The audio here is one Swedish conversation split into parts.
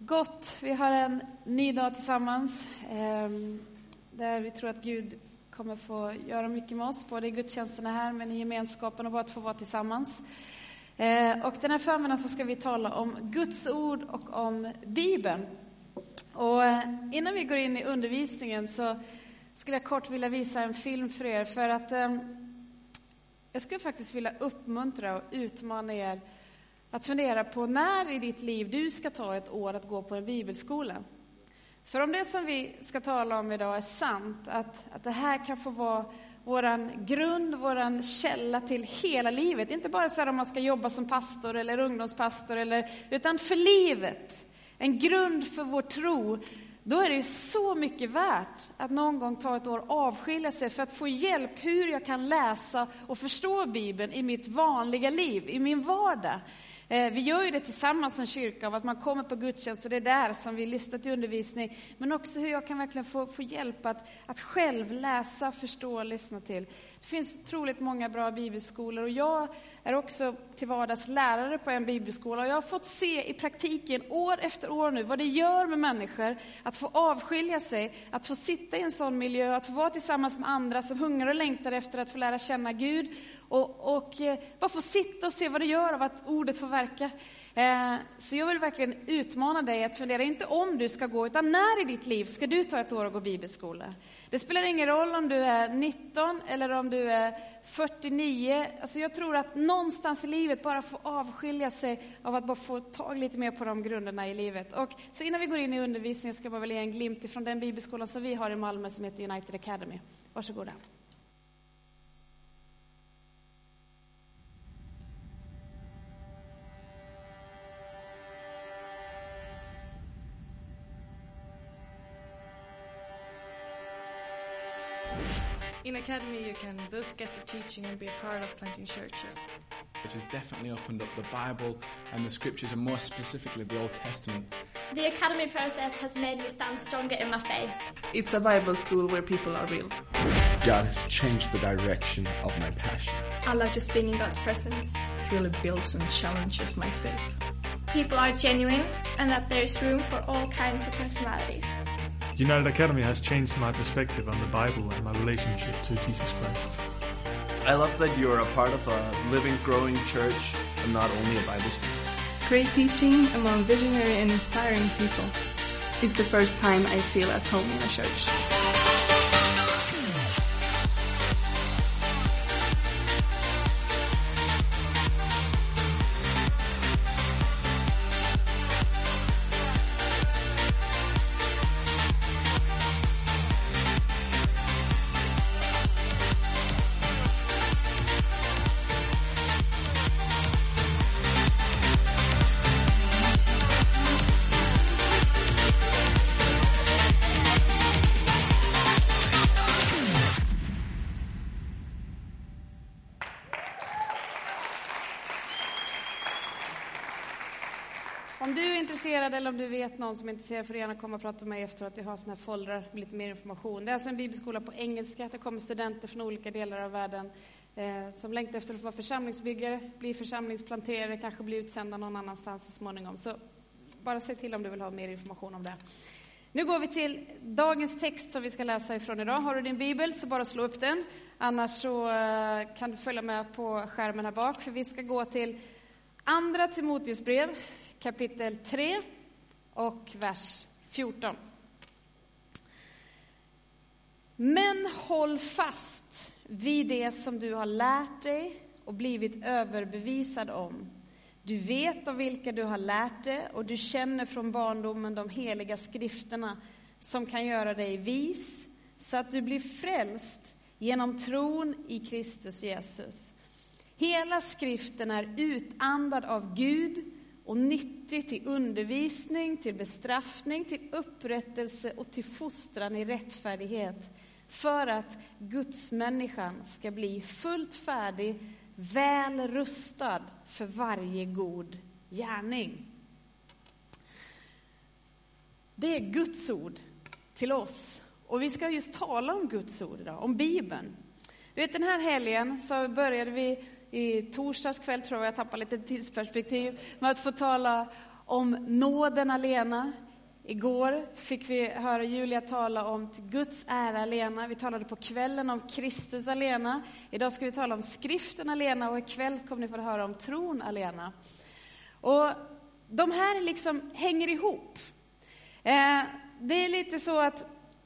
Gott, vi har en ny dag tillsammans där vi tror att Gud kommer få göra mycket med oss, både i gudstjänsterna här men i gemenskapen och bara att få vara tillsammans. Och den här förmiddagen så ska vi tala om Guds ord och om Bibeln. Och innan vi går in i undervisningen så skulle jag kort vilja visa en film för er, för att jag skulle faktiskt vilja uppmuntra och utmana er att fundera på när i ditt liv du ska ta ett år att gå på en bibelskola. För om det som vi ska tala om idag är sant, att det här kan få vara våran grund, våran källa till hela livet. Inte bara så här om man ska jobba som pastor eller ungdomspastor, utan för livet. En grund för vår tro. Då är det så mycket värt att någon gång ta ett år avskilja sig för att få hjälp hur jag kan läsa och förstå Bibeln i mitt vanliga liv, i min vardag. Vi gör ju det tillsammans som kyrka av att man kommer på gudstjänst och det är där som vi lyssnar till undervisning. Men också hur jag kan verkligen få hjälp att själv läsa, förstå och lyssna till. Det finns otroligt många bra bibelskolor och jag är också till vardags lärare på en bibelskola. Och jag har fått se i praktiken år efter år nu vad det gör med människor att få avskilja sig, att få sitta i en sån miljö, att få vara tillsammans med andra som hungrar och längtar efter att få lära känna Gud. Och bara få sitta och se vad det gör av att ordet får verka. Så jag vill verkligen utmana dig att fundera, inte om du ska gå, utan när i ditt liv ska du ta ett år och gå bibelskola. Det spelar ingen roll om du är 19 eller om du är 49. Alltså jag tror att någonstans i livet bara få avskilja sig av att bara få tag lite mer på de grunderna i livet. Och så innan vi går in i undervisningen ska jag bara ge en glimt ifrån den bibelskolan som vi har i Malmö som heter United Academy. Varsågoda. In Academy, you can both get the teaching and be a part of planting churches. Which has definitely opened up the Bible and the scriptures, and more specifically the Old Testament. The Academy process has made me stand stronger in my faith. It's a Bible school where people are real. God has changed the direction of my passion. I love just being in God's presence. It really builds and challenges my faith. People are genuine and that there is room for all kinds of personalities. United Academy has changed my perspective on the Bible and my relationship to Jesus Christ. I love that you're a part of a living, growing church and not only a Bible school. Great teaching among visionary and inspiring people. It's the first time I feel at home in a church. Om du är intresserad eller om du vet någon som är intresserad får du gärna komma och prata med mig efteråt. Jag har såna här foldrar med lite mer information. Det är alltså en bibelskola på engelska. Det kommer studenter från olika delar av världen som längtar efter att vara församlingsbyggare, bli församlingsplanterare, kanske bli utsända någon annanstans så småningom. Så bara säg till om du vill ha mer information om det. Nu går vi till dagens text som vi ska läsa ifrån idag. Har du din bibel så bara slå upp den. Annars så kan du följa med på skärmen här bak. För vi ska gå till Andra Timoteus brev. Kapitel 3 och vers 14. Men håll fast vid det som du har lärt dig och blivit överbevisad om. Du vet av vilka du har lärt dig och du känner från barndomen de heliga skrifterna som kan göra dig vis så att du blir frälst genom tron i Kristus Jesus. Hela skriften är utandad av Gud och nyttig till undervisning, till bestraffning, till upprättelse och till fostran i rättfärdighet. För att Guds människan ska bli fullt färdig, väl rustad för varje god gärning. Det är Guds ord till oss. Och vi ska just tala om Guds ord idag, om Bibeln. Du vet, den här helgen så började vi i torsdags kväll, tror jag tappar lite tidsperspektiv, med att få tala om nåden alena. Igår fick vi höra Julia tala om till Guds ära alena. Vi talade på kvällen om Kristus alena. Idag ska vi tala om skriften alena och ikväll kommer ni få höra om tron alena. Och de här liksom hänger ihop. Det är lite så att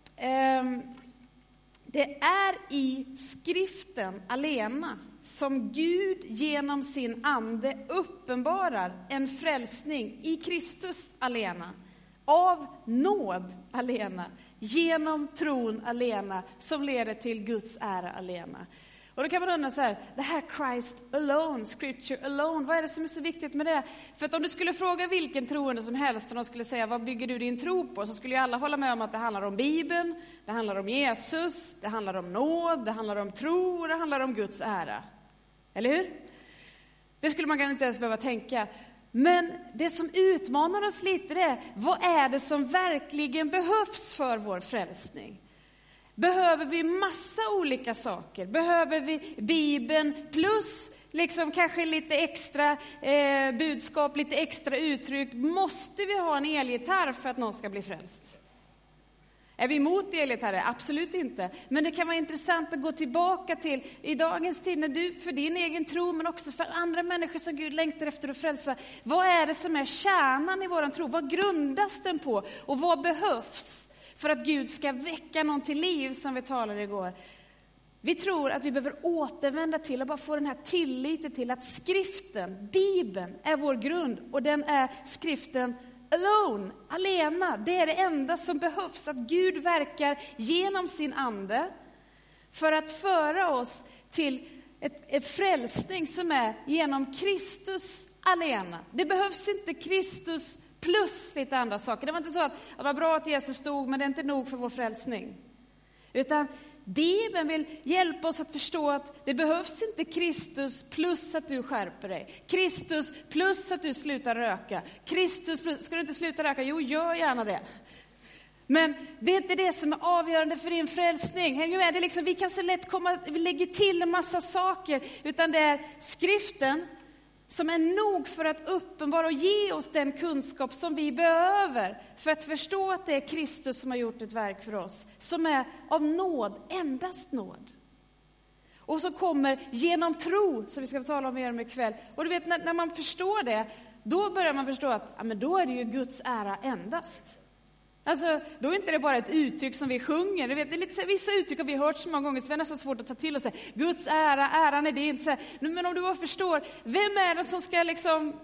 det är i skriften alena som Gud genom sin ande uppenbarar en frälsning i Kristus alena. Av nåd alena, genom tron alena, som leder till Guds ära alena. Och då kan man undra så här, det här Christ alone, scripture alone, vad är det som är så viktigt med det? För att om du skulle fråga vilken troende som helst och de skulle säga, vad bygger du din tro på? Så skulle ju alla hålla med om att det handlar om Bibeln, det handlar om Jesus, det handlar om nåd, det handlar om tro och det handlar om Guds ära. Eller hur? Det skulle man kanske inte ens behöva tänka. Men det som utmanar oss lite är, vad är det som verkligen behövs för vår frälsning? Behöver vi massa olika saker? Behöver vi Bibeln plus liksom kanske lite extra budskap, lite extra uttryck? Måste vi ha en elgitarr för att någon ska bli frälst? Är vi emot elgitarrer? Absolut inte. Men det kan vara intressant att gå tillbaka till i dagens tid när du för din egen tro men också för andra människor som Gud längtar efter att frälsa. Vad är det som är kärnan i våran tro? Vad grundas den på? Och vad behövs för att Gud ska väcka någon till liv som vi talade igår? Vi tror att vi behöver återvända till och bara få den här tilliten till att skriften, Bibeln, är vår grund. Och den är skriften alone, alena. Det är det enda som behövs. Att Gud verkar genom sin ande för att föra oss till ett frälsning som är genom Kristus alena. Det behövs inte Kristus plus lite andra saker. Det var inte så att det var bra att Jesus stod, men det är inte nog för vår frälsning. Utan Bibeln vill hjälpa oss att förstå att det behövs inte Kristus plus att du skärper dig. Kristus plus att du slutar röka. Kristus plus, ska du inte sluta röka? Jo, gör gärna det. Men det är inte det som är avgörande för din frälsning. Det liksom, vi kan så lätt vi lägger till en massa saker. Utan det är skriften som är nog för att uppenbara och ge oss den kunskap som vi behöver för att förstå att det är Kristus som har gjort ett verk för oss. Som är av nåd, endast nåd. Och så kommer genom tro, som vi ska tala om mer om ikväll. Och du vet, när man förstår det, då börjar man förstå att ja, men då är det ju Guds ära endast. Alltså, då är inte det bara ett uttryck som vi sjunger. Du vet, det är lite så här, vissa uttryck har vi hört så många gånger så vi har nästan svårt att ta till oss det. Guds ära, äran är det inte så här. Men om du bara förstår, vem är det som ska liksom,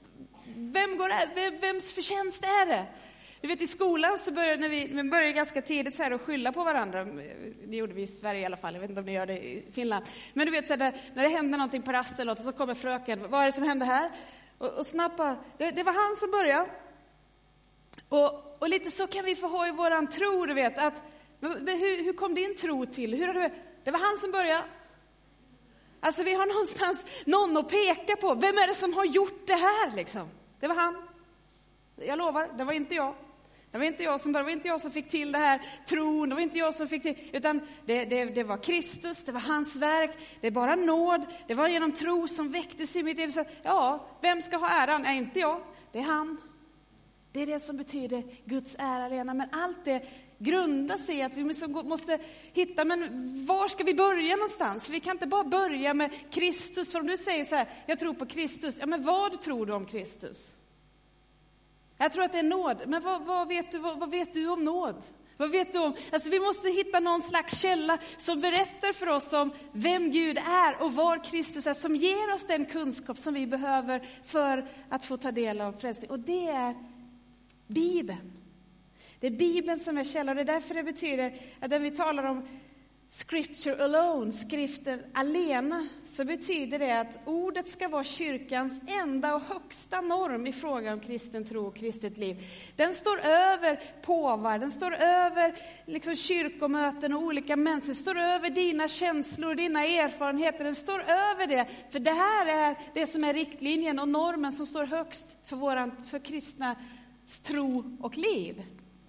vems förtjänst är det? Du vet, i skolan så började vi började ganska tidigt så här att skylla på varandra. Det gjorde vi i Sverige i alla fall, jag vet inte om ni gör det i Finland. Men du vet, så här, när det händer någonting på rasten och så kommer fröken, vad är det som händer här? Och snabba, det var han som började. Och lite så kan vi få ha i våran tro, du vet, att hur kom din tro till? Det var han som började. Alltså vi har någonstans någon att peka på. Vem är det som har gjort det här liksom? Det var han. Jag lovar, det var inte jag. Det var inte jag som började, det var inte jag som fick till det här tron, det var inte jag som fick till, utan det var Kristus, det var hans verk, det är bara nåd, det var genom tro som väcktes i mitt liv. Så, ja, vem ska ha äran? Nej, inte jag, det är han. Det är det som betyder Guds ära alena. Men allt det grundar sig i att vi måste hitta, men var ska vi börja någonstans? Vi kan inte bara börja med Kristus. För om du säger så här, jag tror på Kristus. Ja, men vad tror du om Kristus? Jag tror att det är nåd. Men vad vet du om nåd? Vad vet du om? Alltså vi måste hitta någon slags källa som berättar för oss om vem Gud är och var Kristus är. Som ger oss den kunskap som vi behöver för att få ta del av frälsning. Och det är Bibeln. Det är Bibeln som är källan. Det är därför det betyder att när vi talar om scripture alone, skriften alena, så betyder det att ordet ska vara kyrkans enda och högsta norm i fråga om kristen tro och kristet liv. Den står över påvar, den står över liksom kyrkomöten och olika människor, den står över dina känslor, dina erfarenheter, den står över det. För det här är det som är riktlinjen och normen som står högst för kristna tro och liv.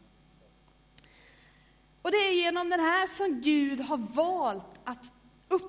Och det är genom den här som Gud har valt att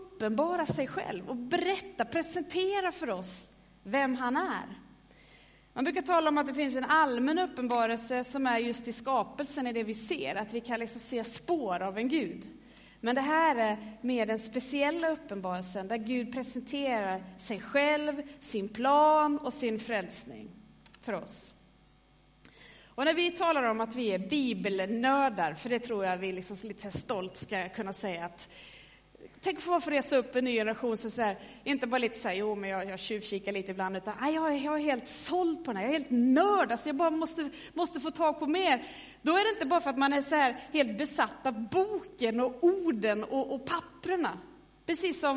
uppenbara sig själv och presentera för oss vem han är. Man brukar tala om att det finns en allmän uppenbarelse som är just i skapelsen, i det vi ser. Att vi kan liksom se spår av en Gud. Men det här är mer den speciella uppenbarelsen där Gud presenterar sig själv, sin plan och sin frälsning för oss. Och när vi talar om att vi är bibelnördar, för det tror jag vi liksom lite stolt ska kunna säga att tänk få resa upp en ny generation som så här, inte bara lite så här, jo men jag tjuvkikar lite ibland, utan jag är helt såld på den här, jag är helt nörd, alltså jag bara måste få tag på mer. Då är det inte bara för att man är så här helt besatt av boken och orden och papperna. Precis som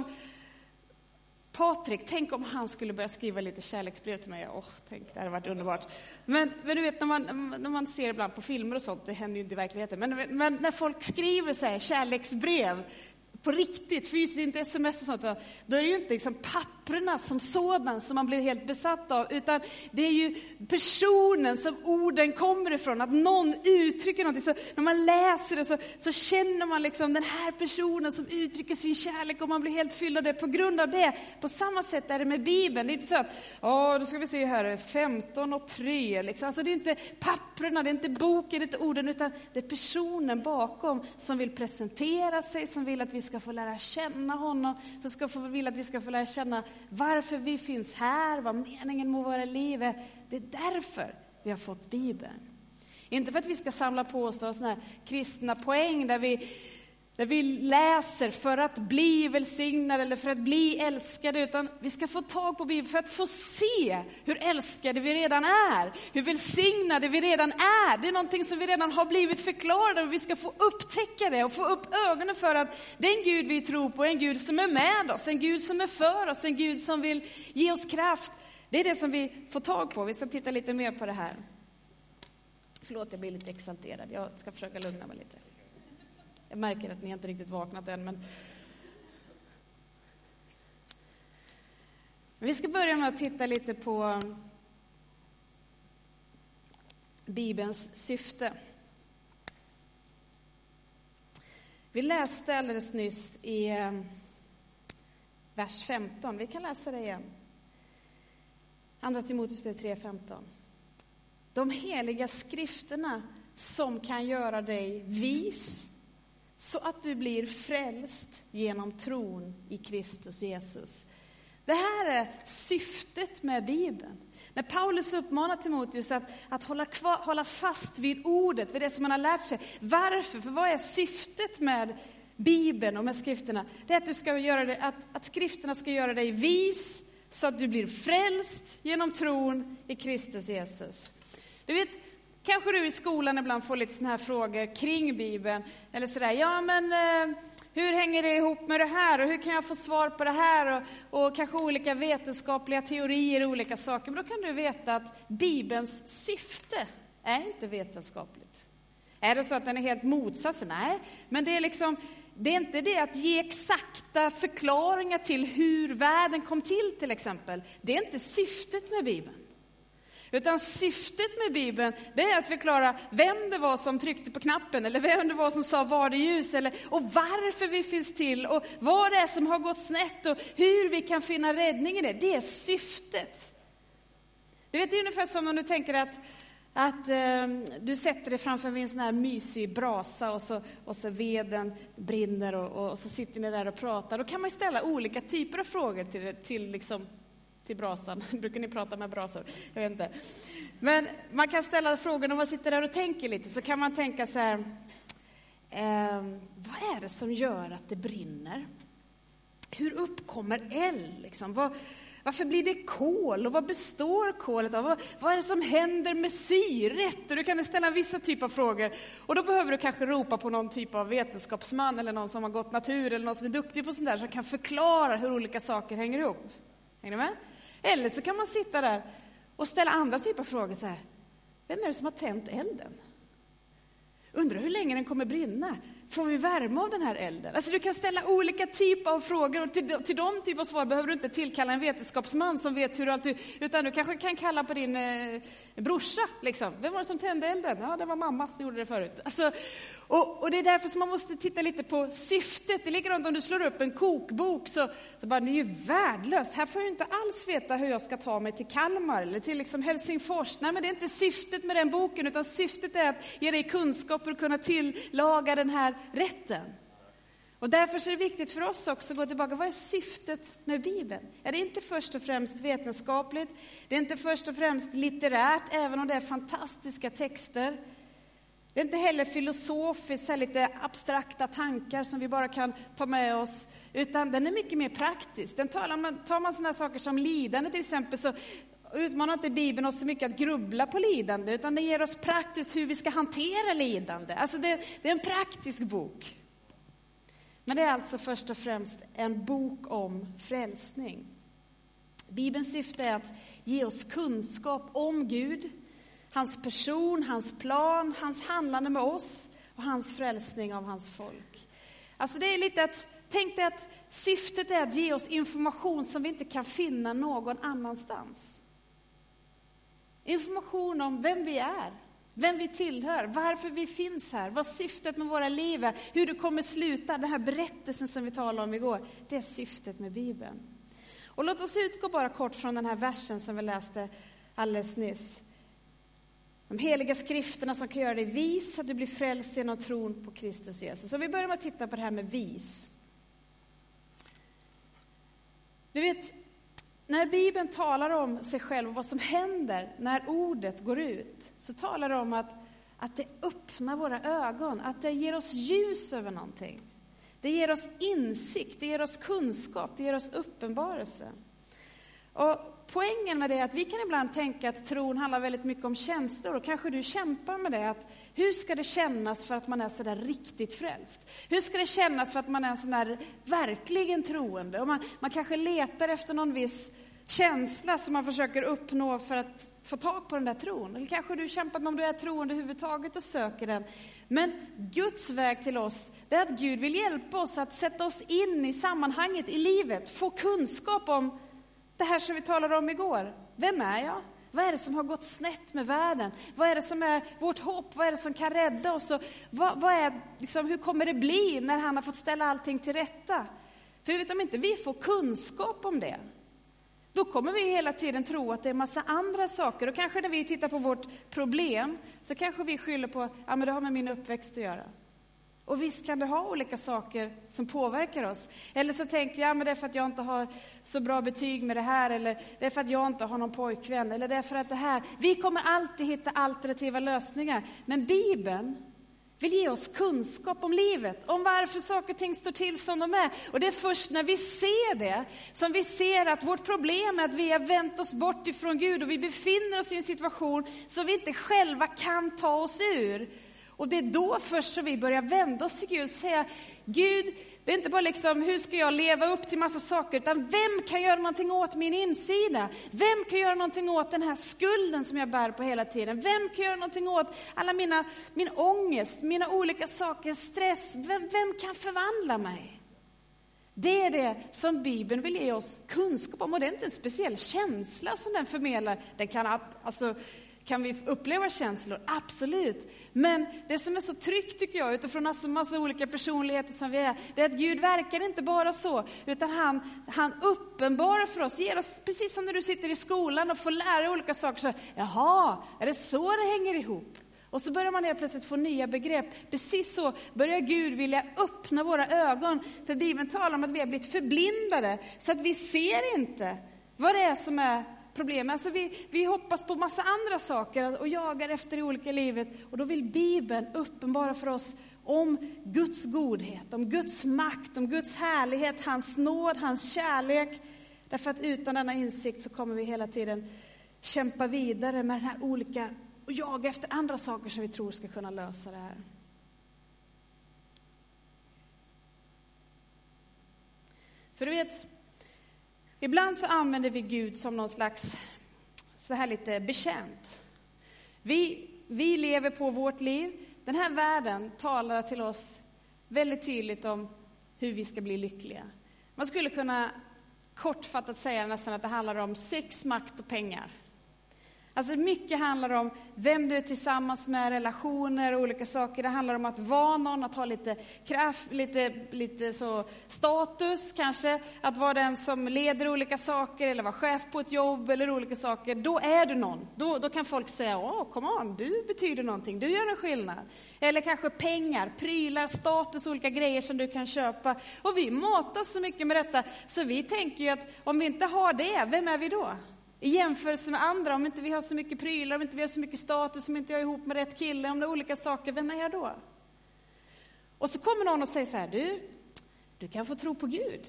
Patrik, tänk om han skulle börja skriva lite kärleksbrev till mig. Tänk, det hade varit underbart. Men du vet, när man ser ibland på filmer och sånt, det händer ju inte i verkligheten. Men när folk skriver så här, kärleksbrev på riktigt, fysiskt, inte sms och sånt, då är det ju inte liksom papperna som sådan som man blir helt besatt av, utan det är ju personen som orden kommer ifrån, att någon uttrycker någonting. Så när man läser det så känner man liksom den här personen som uttrycker sin kärlek, och man blir helt fylld av det på grund av det. På samma sätt är det med Bibeln. Det är inte så att, då ska vi se här, 15:3 liksom. Alltså det är inte papperna, det är inte boken, det är inte orden, utan det är personen bakom som vill presentera sig, som vill att vi ska få lära känna honom, som vill att vi ska få lära känna varför vi finns här, vad meningen med våra liv är. Det är därför vi har fått Bibeln. Inte för att vi ska samla på oss sådana här kristna poäng där vi läser för att bli välsignade eller för att bli älskade, utan vi ska få tag på Bibeln för att få se hur älskade vi redan är, hur välsignade vi redan är. Det är någonting som vi redan har blivit förklarade, och vi ska få upptäcka det och få upp ögonen för att den Gud vi tror på är en Gud som är med oss, en Gud som är för oss, en Gud som vill ge oss kraft. Det är det som vi får tag på. Vi ska titta lite mer på det här. Förlåt, jag blir lite exalterad. Jag ska försöka lugna mig lite. Jag märker att ni inte riktigt vaknat än, men vi ska börja med att titta lite på Bibelns syfte. Vi läste alldeles nyss i vers 15. Vi kan läsa det igen. Andra Timoteusbrev 3:15. De heliga skrifterna som kan göra dig vis, så att du blir frälst genom tron i Kristus Jesus. Det här är syftet med Bibeln. När Paulus uppmanar Timoteus att hålla fast vid ordet, vid det som man har lärt sig. Varför? För vad är syftet med Bibeln och med skrifterna? Det är att, du ska göra det, att skrifterna ska göra dig vis, så att du blir frälst genom tron i Kristus Jesus. Du vet, kanske du i skolan ibland får lite såna här frågor kring Bibeln. Eller sådär, hur hänger det ihop med det här? Och hur kan jag få svar på det här? Och kanske olika vetenskapliga teorier och olika saker. Men då kan du veta att Bibelns syfte är inte vetenskapligt. Är det så att den är helt motsatsen? Nej, men det är inte det att ge exakta förklaringar till hur världen kom till exempel. Det är inte syftet med Bibeln. Utan syftet med Bibeln, det är att förklara vem det var som tryckte på knappen, eller vem det var som sa var det ljus, och varför vi finns till, och vad det är som har gått snett, och hur vi kan finna räddning i det. Det är syftet. Du vet, det är ungefär som om du tänker att du sätter dig framför en sån här mysig brasa, och så veden brinner, och så sitter ni där och pratar. Då kan man ju ställa olika typer av frågor till brasan. Brukar ni prata med brasor? Jag vet inte. Men man kan ställa frågor när man sitter där och tänker lite. Så kan man tänka så här, vad är det som gör att det brinner? Hur uppkommer eld? Varför blir det kol? Och vad består kolet av? Vad är det som händer med syret? Och du kan ställa vissa typer av frågor. Och då behöver du kanske ropa på någon typ av vetenskapsman, eller någon som har gått natur, eller någon som är duktig på sånt där, som kan förklara hur olika saker hänger ihop. Hänger ni med? Eller så kan man sitta där och ställa andra typer av frågor så här. Vem är det som har tänt elden? Undrar hur länge den kommer brinna? Får vi värme av den här elden? Alltså du kan ställa olika typer av frågor, och till de typer av svar behöver du inte tillkalla en vetenskapsman som vet hur allt, utan du kanske kan kalla på din brorsa. Vem var det som tände elden? Ja, det var mamma som gjorde det förut. Alltså, Och det är därför som man måste titta lite på syftet. Det är likadant om du slår upp en kokbok så bara, det är ju värdelöst. Här får jag inte alls veta hur jag ska ta mig till Kalmar eller till liksom Helsingfors. Nej, men det är inte syftet med den boken, utan syftet är att ge dig kunskap för att kunna tillaga den här rätten. Och därför är det viktigt för oss också att gå tillbaka. Vad är syftet med Bibeln? Är det inte först och främst vetenskapligt? Det är inte först och främst litterärt, även om det är fantastiska texter. Det är inte heller filosofiskt, så lite abstrakta tankar som vi bara kan ta med oss. Utan den är mycket mer praktisk. Tar man sådana saker som lidande till exempel, så utmanar inte Bibeln oss så mycket att grubbla på lidande. Utan den ger oss praktiskt hur vi ska hantera lidande. Alltså det är en praktisk bok. Men det är alltså först och främst en bok om frälsning. Bibelns syfte är att ge oss kunskap om Gud, hans person, hans plan, hans handlande med oss och hans frälsning av hans folk. Alltså det är lite att, tänk dig att syftet är att ge oss information som vi inte kan finna någon annanstans. Information om vem vi är, vem vi tillhör, varför vi finns här, vad syftet med våra liv är, hur det kommer sluta. Den här berättelsen som vi talade om igår, det är syftet med Bibeln. Och låt oss utgå bara kort från den här versen som vi läste alldeles nyss. De heliga skrifterna som kan göra dig vis, att du blir frälst genom tron på Kristus Jesus. Så vi börjar med att titta på det här med vis. Du vet, när Bibeln talar om sig själv och vad som händer när ordet går ut, så talar det om att det öppnar våra ögon, att det ger oss ljus över någonting. Det ger oss insikt, det ger oss kunskap, det ger oss uppenbarelse. Och poängen med det är att vi kan ibland tänka att tron handlar väldigt mycket om känslor. Och kanske du kämpar med det, att hur ska det kännas för att man är så där riktigt frälst? Hur ska det kännas för att man är så där verkligen troende? Och man kanske letar efter någon viss känsla som man försöker uppnå för att få tag på den där tron. Eller kanske du kämpar med om du är troende överhuvudtaget och söker den. Men Guds väg till oss, det är att Gud vill hjälpa oss att sätta oss in i sammanhanget i livet. Få kunskap om det här som vi talade om igår. Vem är jag? Vad är det som har gått snett med världen? Vad är det som är vårt hopp? Vad är det som kan rädda oss? Och hur kommer det bli när han har fått ställa allting till rätta? För om inte vi får kunskap om det, då kommer vi hela tiden tro att det är en massa andra saker. Och kanske när vi tittar på vårt problem, så kanske vi skyller på men det har med min uppväxt att göra. Och visst kan det ha olika saker som påverkar oss. Eller så tänker jag, men det är för att jag inte har så bra betyg med det här. Eller det är för att jag inte har någon pojkvän. Eller det är för att det här. Vi kommer alltid hitta alternativa lösningar. Men Bibeln vill ge oss kunskap om livet. Om varför saker och ting står till som de är. Och det är först när vi ser det som vi ser att vårt problem är att vi har vänt oss bort ifrån Gud. Och vi befinner oss i en situation som vi inte själva kan ta oss ur. Och det är då först som vi börjar vända oss till Gud och säga, Gud, det är inte bara hur ska jag leva upp till massa saker, utan vem kan göra någonting åt min insida? Vem kan göra någonting åt den här skulden som jag bär på hela tiden? Vem kan göra någonting åt alla min ångest, mina olika saker, stress? Vem kan förvandla mig? Det är det som Bibeln vill ge oss kunskap om, och det är inte en speciell känsla som den förmedlar. Den kan vi uppleva känslor? Absolut. Men det som är så tryggt tycker jag, utifrån en massa olika personligheter som vi är, det är att Gud verkar inte bara så, utan han uppenbarar för oss, ger oss, precis som när du sitter i skolan och får lära olika saker. Så, jaha, är det så det hänger ihop? Och så börjar man helt plötsligt få nya begrepp. Precis så börjar Gud vilja öppna våra ögon. För Bibeln talar om att vi har blivit förblindade, så att vi ser inte vad det är som är problem. Alltså vi hoppas på massa andra saker och jagar efter i olika livet. Och då vill Bibeln uppenbara för oss om Guds godhet, om Guds makt, om Guds härlighet, hans nåd, hans kärlek. Därför att utan denna insikt så kommer vi hela tiden kämpa vidare med den här olika och jaga efter andra saker som vi tror ska kunna lösa det här. För du vet, ibland så använder vi Gud som någon slags så här lite betjänt. Vi lever på vårt liv. Den här världen talar till oss väldigt tydligt om hur vi ska bli lyckliga. Man skulle kunna kortfattat säga nästan att det handlar om sex, makt och pengar. Alltså mycket handlar om vem du är tillsammans med, relationer och olika saker. Det handlar om att vara någon, att ha lite kraft, lite så status kanske. Att vara den som leder olika saker eller vara chef på ett jobb eller olika saker. Då är du någon. Då kan folk säga, come on, du betyder någonting, du gör en skillnad. Eller kanske pengar, prylar, status, olika grejer som du kan köpa. Och vi matas så mycket med detta så vi tänker ju att om vi inte har det, vem är vi då? I jämförelse med andra, om inte vi har så mycket prylar, om inte vi har så mycket status, om inte jag är ihop med rätt kille, om det är olika saker, vem är jag då? Och så kommer någon och säger så här, du kan få tro på Gud.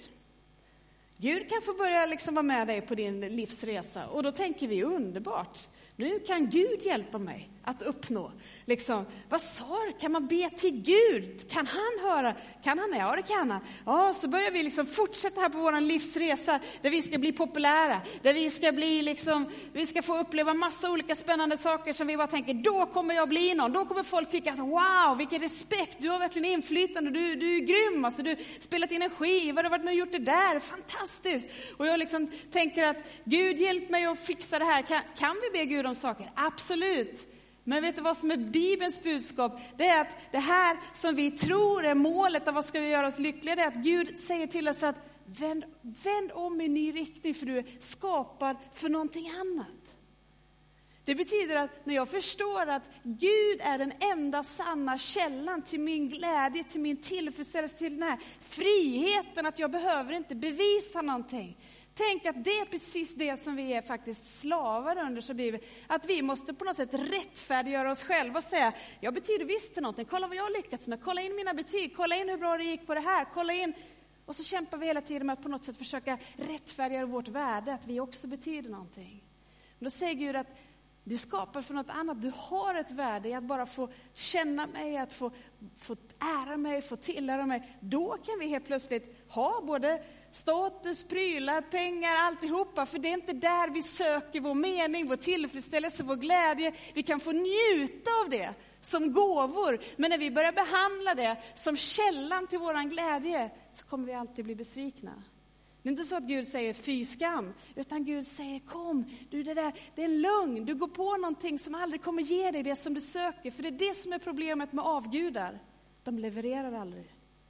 Gud kan få börja liksom vara med dig på din livsresa. Och då tänker vi, underbart. Nu kan Gud hjälpa mig att uppnå. Liksom, vad sa du? Kan man be till Gud? Kan han höra? Kan han? Ja, det kan han. Ja, så börjar vi liksom fortsätta här på vår livsresa. Där vi ska bli populära. Där vi ska bli vi ska få uppleva massa olika spännande saker som vi bara tänker, då kommer jag bli någon. Då kommer folk tycka att wow, vilken respekt. Du har verkligen inflytande. Du är grym. Alltså, du har spelat in en skiva. Du har varit med och gjort det där. Fantastiskt. Och jag liksom tänker att Gud hjälp mig att fixa det här. Kan vi be Gud om saker? Absolut. Men vet du vad som är Bibelns budskap? Det är att det här som vi tror är målet av vad ska vi göra oss lyckliga. Det är att Gud säger till oss att vänd om i ny riktning för du är skapad för någonting annat. Det betyder att när jag förstår att Gud är den enda sanna källan till min glädje, till min tillfredsställelse, till den här friheten att jag behöver inte bevisa någonting. Tänk att det är precis det som vi är faktiskt slavar under, så blir vi. Att vi måste på något sätt rättfärdiggöra oss själva och säga, jag betyder visst till någonting. Kolla vad jag har lyckats med. Kolla in mina betyg. Kolla in hur bra det gick på det här. Kolla in. Och så kämpar vi hela tiden med att på något sätt försöka rättfärdiga vårt värde. Att vi också betyder någonting. Men då säger Gud att du skapar för något annat. Du har ett värde i att bara få känna mig, att få ära mig, få tillhöra mig. Då kan vi helt plötsligt ha både status, prylar, pengar, alltihopa. För det är inte där vi söker vår mening, vår tillfredsställelse, vår glädje. Vi kan få njuta av det som gåvor. Men när vi börjar behandla det som källan till våran glädje så kommer vi alltid bli besvikna. Det är inte så att Gud säger fy skam, utan Gud säger kom, det är en lögn. Du går på någonting som aldrig kommer ge dig det som du söker. För det är det som är problemet med avgudar. De levererar aldrig.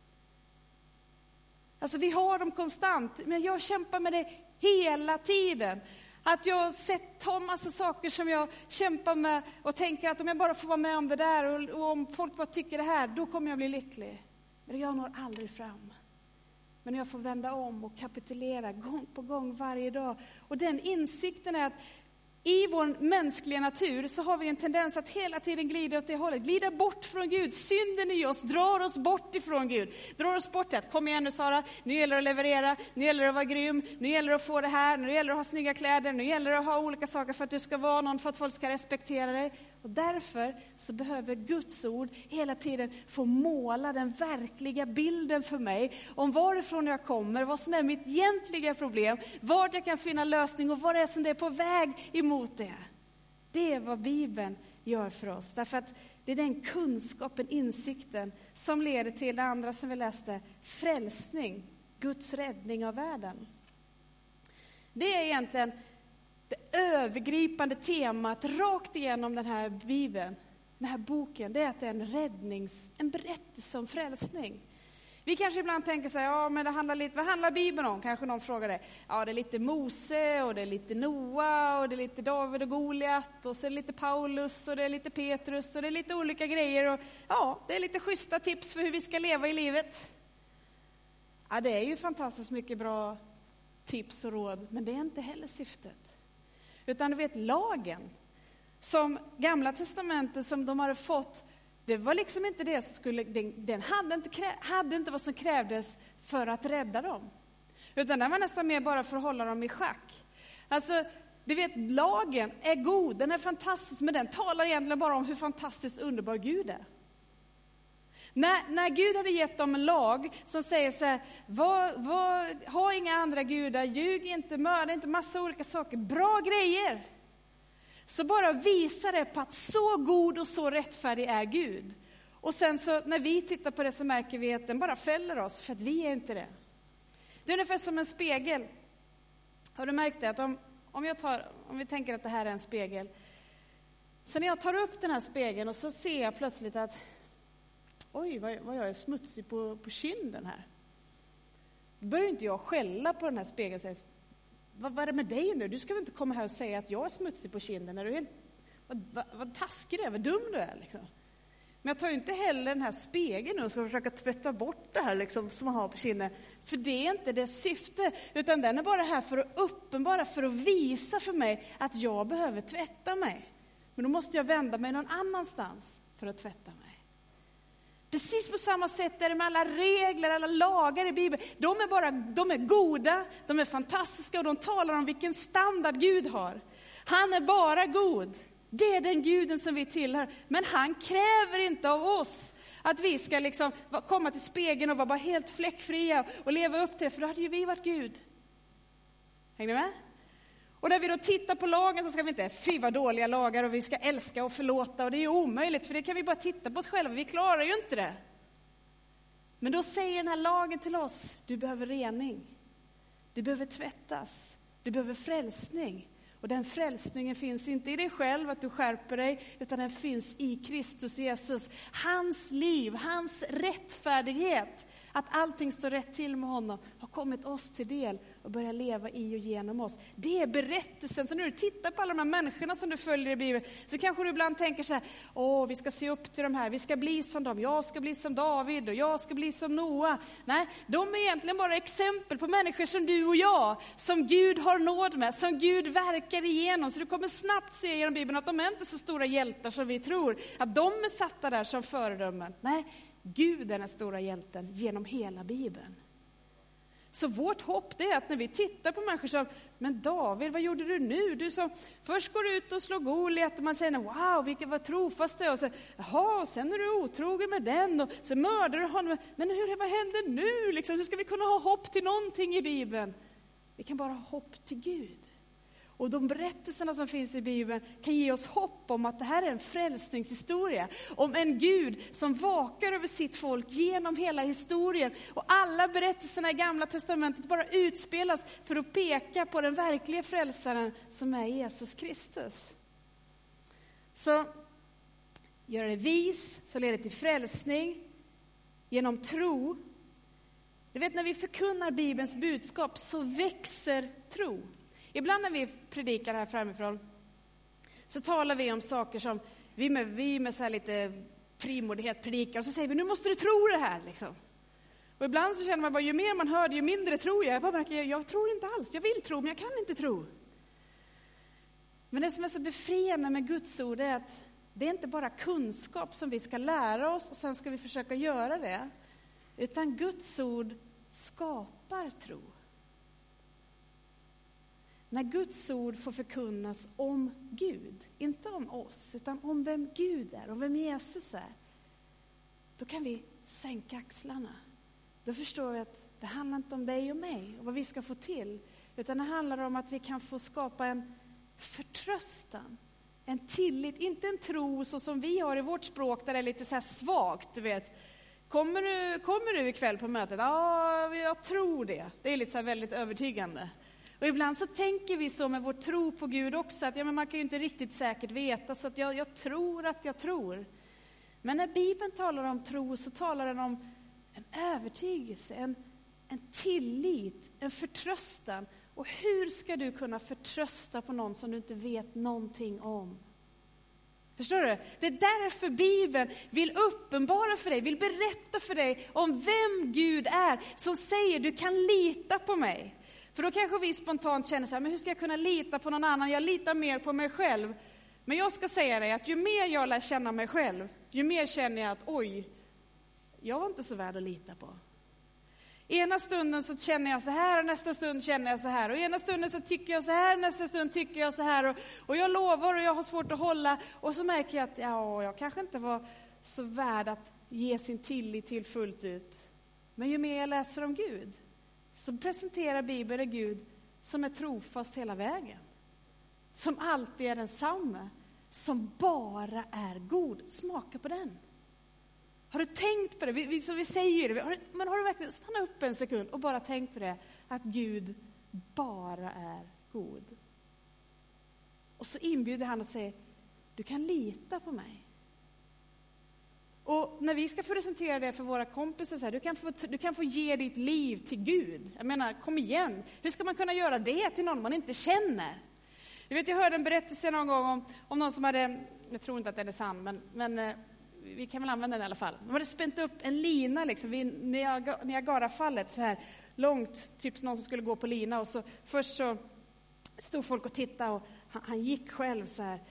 Alltså vi har dem konstant, men jag kämpar med det hela tiden. Att jag tar massa saker som jag kämpar med och tänker att om jag bara får vara med om det där och om folk bara tycker det här, då kommer jag bli lycklig. Men jag når aldrig fram. Men jag får vända om och kapitulera gång på gång varje dag. Och den insikten är att i vår mänskliga natur så har vi en tendens att hela tiden glida åt det hållet. Glida bort från Gud. Synden i oss drar oss bort ifrån Gud. Drar oss bort till att kom igen nu Sara, nu gäller det att leverera, nu gäller det att vara grym, nu gäller det att få det här, nu gäller det att ha snygga kläder, nu gäller det att ha olika saker för att du ska vara någon, för att folk ska respektera dig. Och därför så behöver Guds ord hela tiden få måla den verkliga bilden för mig om varifrån jag kommer, vad som är mitt egentliga problem, vart jag kan finna lösning och vad det är som det är på väg emot det. Det är vad Bibeln gör för oss. Därför att det är den kunskapen, insikten som leder till det andra som vi läste, frälsning, Guds räddning av världen. Det är egentligen det övergripande temat rakt igenom den här Bibeln, den här boken, det är att det är en berättelse om frälsning. Vi kanske ibland tänker så här, ja men det handlar lite, vad handlar Bibeln om? Kanske någon frågar det. Ja, det är lite Mose och det är lite Noa och det är lite David och Goliat och så är det lite Paulus och det är lite Petrus och det är lite olika grejer och ja, det är lite schyssta tips för hur vi ska leva i livet. Ja, det är ju fantastiskt mycket bra tips och råd, men det är inte heller syftet. Utan du vet, lagen som Gamla testamentet som de hade fått, det var liksom inte det som skulle, den hade inte vad som krävdes för att rädda dem. Utan den var nästan mer bara för att hålla dem i schack. Alltså, du vet, lagen är god, den är fantastisk, men den talar egentligen bara om hur fantastiskt underbar Gud är. När Gud hade gett dem en lag som säger så här, ha inga andra gudar, ljug inte, mörda inte, massa olika saker, bra grejer. Så bara visar det på att så god och så rättfärdig är Gud. Och sen så när vi tittar på det så märker vi att den bara fäller oss för att vi är inte det. Det är ungefär som en spegel. Har du märkt det? Att om vi tänker att det här är en spegel. Så när jag tar upp den här spegeln och så ser jag plötsligt att oj, vad jag är smutsig på kinden här. Då börjar inte jag skälla på den här spegeln och säga, vad är det med dig nu? Du ska väl inte komma här och säga att jag är smutsig på kinden. Är du helt, vad taskig du är, vad dum du är. Liksom. Men jag tar ju inte heller den här spegeln nu och ska försöka tvätta bort det här liksom, som man har på kinden. För det är inte det syfte, utan den är bara här för att uppenbara, för att visa för mig att jag behöver tvätta mig. Men då måste jag vända mig någon annanstans för att tvätta mig. Precis på samma sätt är det med alla regler, alla lagar i Bibeln. De är goda, de är fantastiska och de talar om vilken standard Gud har. Han är bara god. Det är den guden som vi tillhör. Men han kräver inte av oss att vi ska liksom komma till spegeln och vara bara helt fläckfria och leva upp till det. För då hade ju vi varit Gud. Hänger ni med? Och när vi då tittar på lagen så ska vi inte, fy vad dåliga lagar och vi ska älska och förlåta. Och det är ju omöjligt, för det kan vi bara titta på oss själva. Vi klarar ju inte det. Men då säger den här lagen till oss, du behöver rening. Du behöver tvättas. Du behöver frälsning. Och den frälsningen finns inte i dig själv, att du skärper dig, utan den finns i Kristus Jesus. Hans liv, hans rättfärdighet, att allting står rätt till med honom, har kommit oss till del och börjar leva i och genom oss. Det är berättelsen. Så när du tittar på alla de här människorna som du följer i Bibeln, så kanske du ibland tänker så här, vi ska se upp till de här, vi ska bli som dem, jag ska bli som David och jag ska bli som Noa. Nej, de är egentligen bara exempel på människor som du och jag, som Gud har nåd med, som Gud verkar igenom. Så du kommer snabbt se genom Bibeln att de är inte så stora hjältar som vi tror, att de är satta där som föredömen. Nej, Gud är den stora hjälten genom hela Bibeln. Så vårt hopp är att när vi tittar på människor som, men David, vad gjorde du nu? Du som först går ut och slår Goliat och man säger, wow, vilket var trofast det. Och så, jaha, och sen är du otrogen med den och så mördar du honom. Men vad händer nu? Liksom, hur ska vi kunna ha hopp till någonting i Bibeln? Vi kan bara ha hopp till Gud. Och de berättelserna som finns i Bibeln kan ge oss hopp om att det här är en frälsningshistoria. Om en Gud som vakar över sitt folk genom hela historien. Och alla berättelserna i Gamla testamentet bara utspelas för att peka på den verkliga frälsaren som är Jesus Kristus. Så gör det vis, så leder det till frälsning genom tro. Du vet, när vi förkunnar Bibelns budskap så växer tro. Ibland när vi predikar här framifrån så talar vi om saker som vi med så här lite frimodighet predikar och så säger vi, nu måste du tro det här liksom. Och ibland så känner man bara, ju mer man hör det, ju mindre tror jag. Jag bara märker, jag tror inte alls. Jag vill tro, men jag kan inte tro. Men det som är så befriande med Guds ord är att det är inte bara kunskap som vi ska lära oss och sen ska vi försöka göra det. Utan Guds ord skapar tro. När Guds ord får förkunnas om Gud, inte om oss, utan om vem Gud är, om vem Jesus är, då kan vi sänka axlarna. Då förstår vi att det handlar inte om dig och mig och vad vi ska få till, utan det handlar om att vi kan få skapa en förtröstan, en tillit, inte en tro så som vi har i vårt språk där det är lite så här svagt, du vet. Kommer du ikväll på mötet? Ja, jag tror det. Det är lite så här väldigt övertygande. Och ibland så tänker vi så med vår tro på Gud också, att men man kan ju inte riktigt säkert veta, så att jag tror att jag tror. Men när Bibeln talar om tro så talar den om en övertygelse, en tillit, en förtröstan. Och hur ska du kunna förtrösta på någon som du inte vet någonting om? Förstår du? Det är därför Bibeln vill uppenbara för dig, vill berätta för dig om vem Gud är, som säger du kan lita på mig. För då kanske vi spontant känner så här, men hur ska jag kunna lita på någon annan? Jag litar mer på mig själv. Men jag ska säga dig att ju mer jag lär känna mig själv, ju mer känner jag att oj, jag var inte så värd att lita på. Ena stunden så känner jag så här och nästa stund känner jag så här. Och ena stunden så tycker jag så här, nästa stund tycker jag så här. Och jag lovar och jag har svårt att hålla. Och så märker jag att jag kanske inte var så värd att ge sin tillit till fullt ut. Men ju mer jag läser om Gud så presenterar Bibeln en Gud som är trofast hela vägen. Som alltid är densamma. Som bara är god. Smaka på den. Har du tänkt på det? Vi säger det. Men har du verkligen stannat upp en sekund och bara tänkt på det? Att Gud bara är god. Och så inbjuder han och säger, Du kan lita på mig. Och när vi ska presentera det för våra kompisar, så här, du kan få ge ditt liv till Gud. Jag menar, kom igen. Hur ska man kunna göra det till någon man inte känner? Jag hörde en berättelse någon gång om någon som hade, jag tror inte att den är sann, men vi kan väl använda den i alla fall. De hade spänt upp en lina liksom, vid Niagarafallet, så här långt, typ någon som skulle gå på lina. Och så först så stod folk och tittade, och han gick själv så här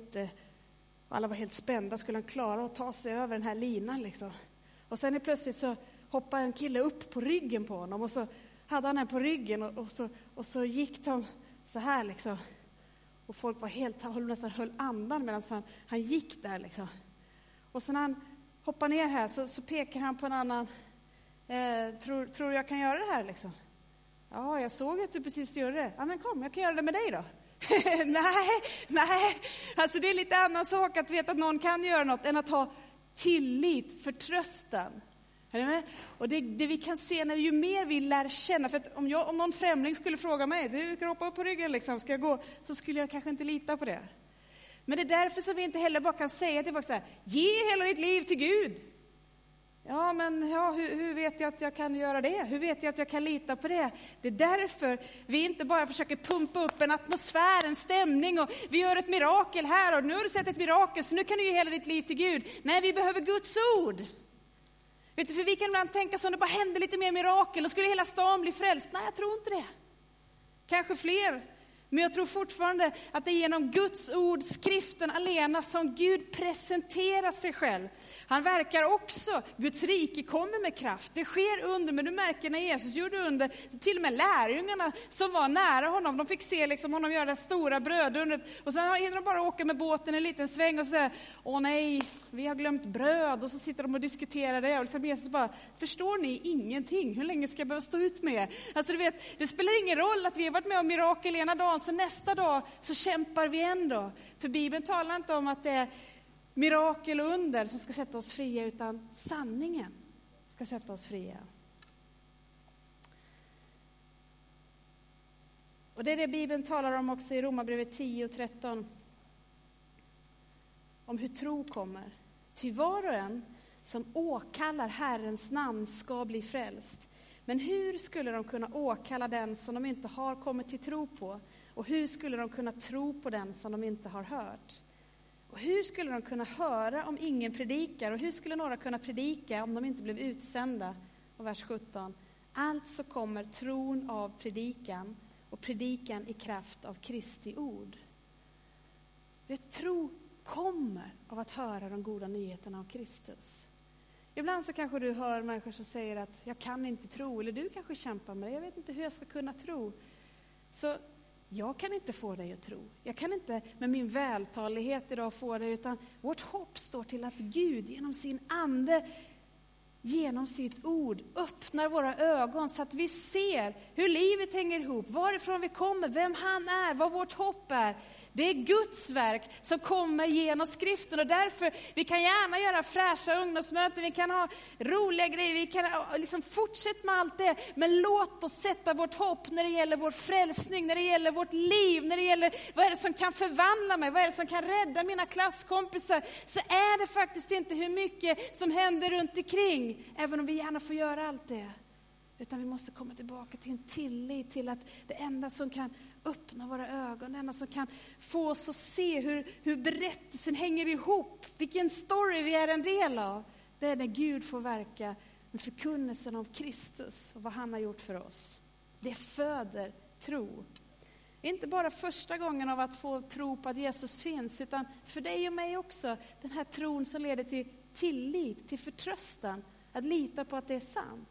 alla var helt spända, skulle han klara att ta sig över den här linan liksom. Och sen plötsligt så hoppade en kille upp på ryggen på honom, och så hade han den på ryggen, och så gick de så här liksom. Och folk var helt, nästan höll andan medan han gick där liksom. Och sen när han hoppar ner här så pekar han på en annan. Tror jag kan göra det här liksom? Ja, jag såg att du precis gjorde det. Ja, men kom, jag kan göra det med dig då. Nej. Alltså det är lite annan sak att veta att någon kan göra något än att ha tillit, förtröstan. Är du med? Och det vi kan se när ju mer vi lär känna, för att om någon främling skulle fråga mig, så hur ska jag hoppa upp på ryggen liksom, ska jag gå, så skulle jag kanske inte lita på det. Men det är därför som vi inte heller bara kan säga till folk så här: ge hela ditt liv till Gud. Ja, men hur vet jag att jag kan göra det? Hur vet jag att jag kan lita på det? Det är därför vi inte bara försöker pumpa upp en atmosfär, en stämning, och vi gör ett mirakel här, och nu har du sett ett mirakel så nu kan du ge hela ditt liv till Gud. Nej, vi behöver Guds ord. Vet du, för vi kan ibland tänka så, om det bara händer lite mer mirakel, och skulle hela stan bli frälst. Nej, jag tror inte det. Kanske fler. Men jag tror fortfarande att det är genom Guds ord, skriften alena, som Gud presenterar sig själv. Han verkar också, Guds rike kommer med kraft. Det sker under, men du märker när Jesus gjorde under, till och med lärjungarna som var nära honom, de fick se liksom honom göra det stora brödundret. Och sen hinner de bara åka med båten en liten sväng och säga: åh nej, vi har glömt bröd. Och så sitter de och diskuterar det. Och liksom Jesus bara: förstår ni ingenting? Hur länge ska jag behöva stå ut med er? Alltså du vet, det spelar ingen roll att vi har varit med om mirakel ena dagen, så nästa dag så kämpar vi ändå. För Bibeln talar inte om att det är mirakel och under som ska sätta oss fria, utan sanningen ska sätta oss fria. Och det är det Bibeln talar om också i Romarbrevet 10:13. Om hur tro kommer. Ty var och en som åkallar Herrens namn ska bli frälst. Men hur skulle de kunna åkalla den som de inte har kommit till tro på? Och hur skulle de kunna tro på den som de inte har hört? Och hur skulle de kunna höra om ingen predikar? Och hur skulle några kunna predika om de inte blev utsända? Och vers 17. Alltså kommer tron av predikan, och predikan i kraft av Kristi ord. Det tro kommer av att höra de goda nyheterna av Kristus. Ibland så kanske du hör människor som säger att jag kan inte tro, eller du kanske kämpar med det, jag vet inte hur jag ska kunna tro. Så jag kan inte få dig att tro. Jag kan inte med min vältalighet idag få det, utan vårt hopp står till att Gud genom sin ande, genom sitt ord öppnar våra ögon så att vi ser hur livet hänger ihop, varifrån vi kommer, vem han är, vad vårt hopp är. Det är Guds verk som kommer genom skriften, och därför vi kan gärna göra fräscha ungdomsmöten, vi kan ha roliga grejer, vi kan liksom fortsätta med allt det, men låt oss sätta vårt hopp när det gäller vår frälsning, när det gäller vårt liv, när det gäller vad är det som kan förvandla mig, vad är det som kan rädda mina klasskompisar, så är det faktiskt inte hur mycket som händer runt omkring, även om vi gärna får göra allt det. Utan vi måste komma tillbaka till en tillit till att det enda som kan öppna våra ögon, det enda som kan få oss att se hur berättelsen hänger ihop, vilken story vi är en del av, det är när Gud får verka med förkunnelsen av Kristus och vad han har gjort för oss. Det föder tro. Inte bara första gången av att få tro på att Jesus finns, utan för dig och mig också. Den här tron som leder till tillit, till förtröstan, att lita på att det är sant.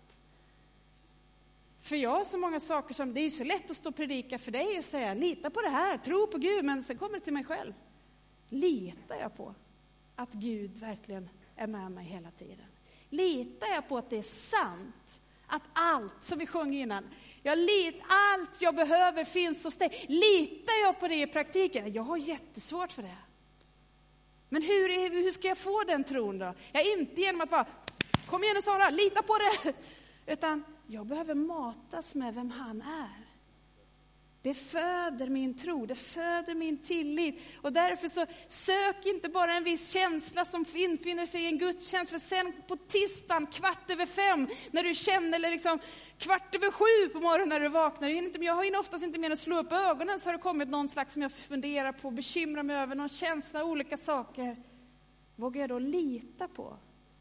För jag har så många saker som, det är så lätt att stå och predika för dig och säga, lita på det här, tro på Gud, men sen kommer det till mig själv. Litar jag på att Gud verkligen är med mig hela tiden? Litar jag på att det är sant? Att allt, som vi sjöng innan, allt jag behöver finns hos dig. Litar jag på det i praktiken? Jag har jättesvårt för det. Men hur ska jag få den tron då? Inte genom att bara, kom igen nu Sara, lita på det. Utan jag behöver matas med vem han är. Det föder min tro, det föder min tillit. Och därför så sök inte bara en viss känsla som infinner sig i en gudstjänst. För sen på tisdagen 5:15 när du känner, eller liksom 6:15 på morgonen när du vaknar. Jag har ju oftast inte mer att slå upp ögonen, så har det kommit någon slags som jag funderar på, bekymrar mig över, någon känsla, olika saker. Vågar jag då lita på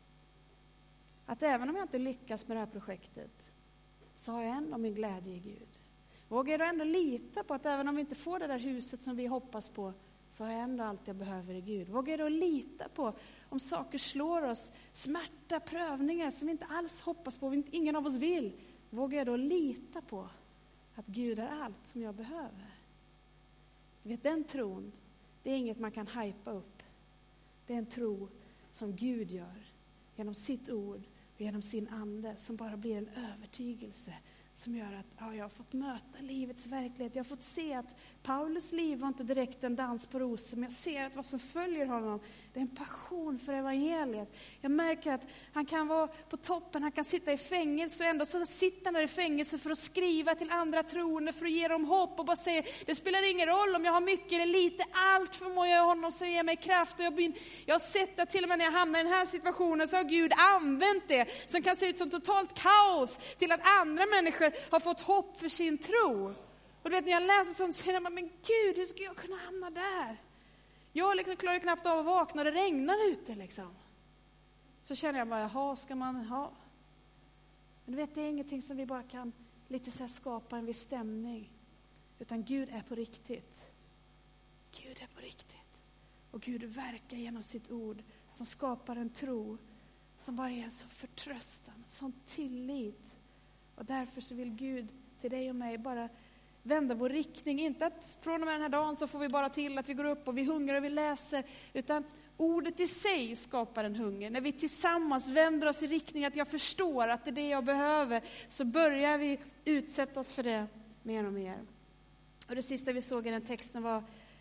att även om jag inte lyckas med det här projektet, så har jag ändå min glädje i Gud. Vågar jag då ändå lita på att även om vi inte får det där huset som vi hoppas på, så har jag ändå allt jag behöver i Gud. Vågar jag då lita på om saker slår oss, smärta, prövningar som vi inte alls hoppas på, ingen av oss vill. Vågar jag då lita på att Gud är allt som jag behöver? Vet, den tron, det är inget man kan hypa upp. Det är en tro som Gud gör genom sitt ord och genom sin ande, som bara blir en övertygelse som gör att jag har fått möta livets verklighet. Jag har fått se att Paulus liv var inte direkt en dans på rosor, men jag ser att vad som följer honom, det är en passion för evangeliet. Jag märker att han kan vara på toppen, han kan sitta i fängelse, och ändå så sitter han där i fängelse för att skriva till andra troende, för att ge dem hopp och bara säga, det spelar ingen roll om jag har mycket eller lite, allt förmår jag honom som ger mig kraft. Och jag har sett att till och med när jag hamnar i den här situationen, så har Gud använt det som kan se ut som totalt kaos till att andra människor har fått hopp för sin tro. Och du vet, när jag läser sånt så känner man, men Gud, hur ska jag kunna hamna där? Jag liksom klarar knappt av att vakna, det regnar ute liksom. Så känner jag bara, jaha, ska man ha? Men du vet, det är ingenting som vi bara kan lite så här skapa en viss stämning. Utan Gud är på riktigt. Gud är på riktigt. Och Gud verkar genom sitt ord som skapar en tro som bara är så förtröstan, som tillit. Och därför så vill Gud till dig och mig bara vända vår riktning. Inte att från och med den här dagen så får vi bara till att vi går upp och vi hungrar och vi läser. Utan ordet i sig skapar en hunger. När vi tillsammans vänder oss i riktning att jag förstår att det är det jag behöver, så börjar vi utsätta oss för det mer och mer. Och det sista vi såg i den texten var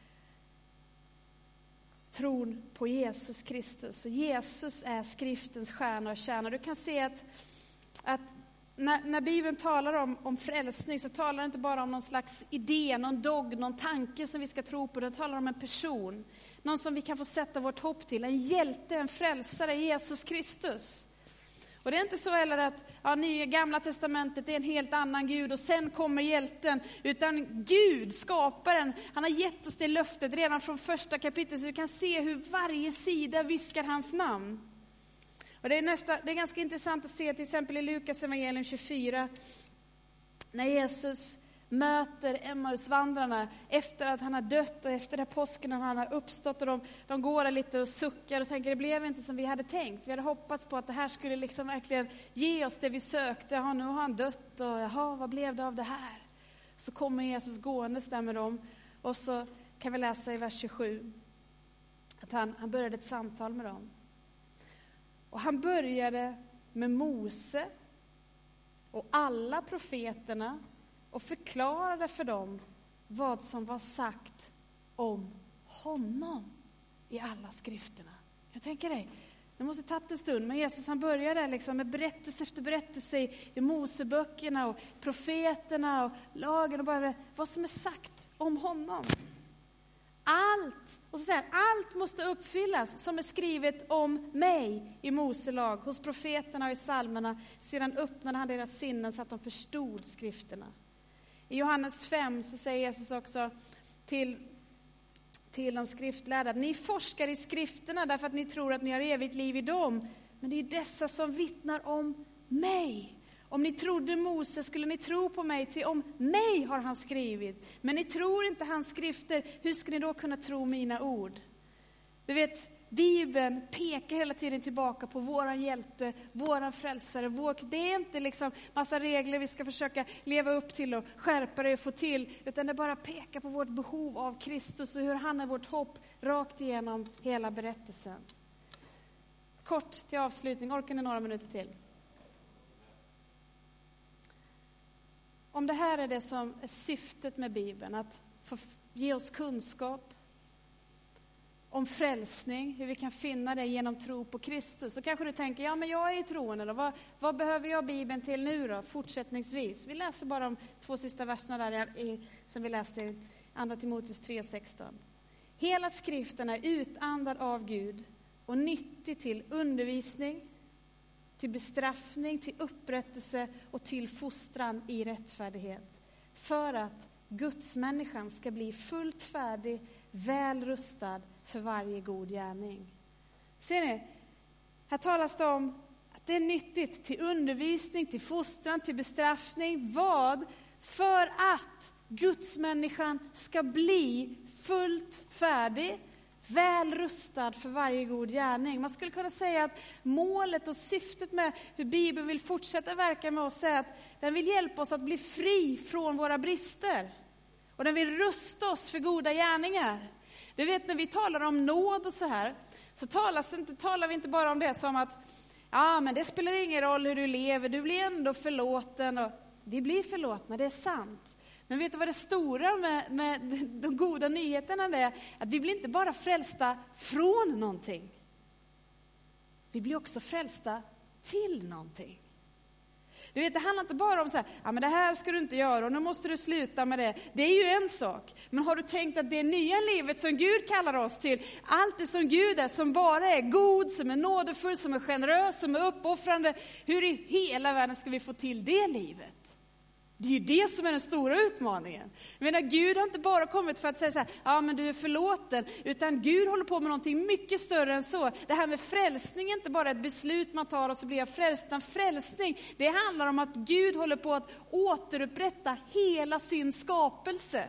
tron på Jesus Kristus. Och Jesus är skriftens stjärna och kärna. Du kan se att när Bibeln talar om frälsning, så talar det inte bara om någon slags idé, någon dogm, någon tanke som vi ska tro på. Det talar om en person. Någon som vi kan få sätta vårt hopp till. En hjälte, en frälsare, Jesus Kristus. Och det är inte så heller att nya gamla testamentet är en helt annan Gud och sen kommer hjälten. Utan Gud, skaparen, han har gett oss det löftet redan från första kapitlet. Så du kan se hur varje sida viskar hans namn. Och det är ganska intressant att se till exempel i Lukas evangelium 24. När Jesus möter Emmausvandrarna efter att han har dött och efter det påsken när han har uppstått. Och de går där lite och suckar och tänker, det blev inte som vi hade tänkt. Vi hade hoppats på att det här skulle liksom verkligen ge oss det vi sökte. Nu har han dött och vad blev det av det här? Så kommer Jesus gåendes där med dem. Och så kan vi läsa i vers 27 att han började ett samtal med dem. Och han började med Mose och alla profeterna och förklarade för dem vad som var sagt om honom i alla skrifterna. Jag tänker dig, det måste ta en stund, men Jesus han började liksom med berättelse efter berättelse i Moseböckerna och profeterna och lagen och bara vad som är sagt om honom. Allt, och så säger han, allt måste uppfyllas som är skrivet om mig i Moselag, hos profeterna och i psalmerna. Sedan öppnade han deras sinnen så att de förstod skrifterna. I Johannes 5 så säger Jesus också till de skriftlärda att ni forskar i skrifterna därför att ni tror att ni har evigt liv i dem. Men det är dessa som vittnar om mig. Om ni trodde Mose skulle ni tro på mig, till om mig har han skrivit. Men ni tror inte hans skrifter, hur ska ni då kunna tro mina ord? Du vet, Bibeln pekar hela tiden tillbaka på våran hjälte, våran frälsare. Det är inte liksom massa regler vi ska försöka leva upp till och skärpa det och få till. Utan det bara pekar på vårt behov av Kristus och hur han är vårt hopp rakt igenom hela berättelsen. Kort till avslutning, orkar ni några minuter till? Om det här är det som är syftet med Bibeln, att få ge oss kunskap om frälsning, hur vi kan finna det genom tro på Kristus. Så kanske du tänker, ja men jag är ju troende då. Vad behöver jag Bibeln till nu då, fortsättningsvis? Vi läser bara de 2 sista verserna där som vi läste i 2 Timoteus 3:16. Hela skriften är utandad av Gud och nyttig till undervisning, till bestraffning, till upprättelse och till fostran i rättfärdighet. För att Guds människan ska bli fullt färdig, väl rustad för varje god gärning. Ser ni? Här talas det om att det är nyttigt till undervisning, till fostran, till bestraffning. Vad? För att Guds människan ska bli fullt färdig, väl rustad för varje god gärning. Man skulle kunna säga att målet och syftet med hur Bibeln vill fortsätta verka med oss är att den vill hjälpa oss att bli fri från våra brister. Och den vill rusta oss för goda gärningar. Du vet, när vi talar om nåd och så här, så talar vi inte bara om det som att ja, men det spelar ingen roll hur du lever, du blir ändå förlåten. Och vi blir förlåtna, det är sant. Men vet du vad det stora med de goda nyheterna är? Att vi blir inte bara frälsta från någonting. Vi blir också frälsta till någonting. Du vet, det handlar inte bara om så här, ja men det här ska du inte göra och nu måste du sluta med det. Det är ju en sak. Men har du tänkt att det nya livet som Gud kallar oss till, allt det som Gud är, som bara är god, som är nådefull, som är generös, som är uppoffrande. Hur i hela världen ska vi få till det livet? Det är ju det som är den stora utmaningen. Jag menar, Gud har inte bara kommit för att säga så här, ja men du är förlåten, utan Gud håller på med någonting mycket större än så. Det här med frälsning är inte bara ett beslut man tar och så blir jag frälst, utan frälsning, det handlar om att Gud håller på att återupprätta hela sin skapelse.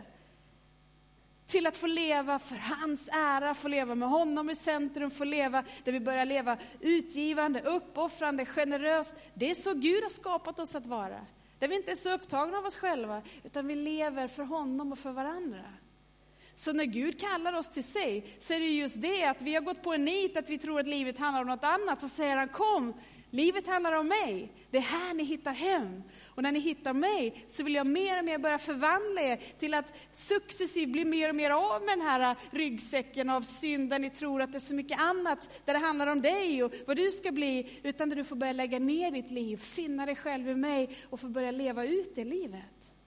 Till att få leva för hans ära, få leva med honom i centrum, få leva där vi börjar leva utgivande, uppoffrande, generöst. Det är så Gud har skapat oss att vara. Där vi inte är så upptagna av oss själva, utan vi lever för honom och för varandra. Så när Gud kallar oss till sig, så är det just det att vi har gått på en nit att vi tror att livet handlar om något annat. Så säger han, kom, livet handlar om mig. Det är här ni hittar hem. Och när ni hittar mig så vill jag mer och mer börja förvandla er till att successivt bli mer och mer av med den här ryggsäcken av synd, där ni tror att det är så mycket annat där det handlar om dig och vad du ska bli, utan där du får börja lägga ner ditt liv, finna dig själv i mig och få börja leva ut det livet.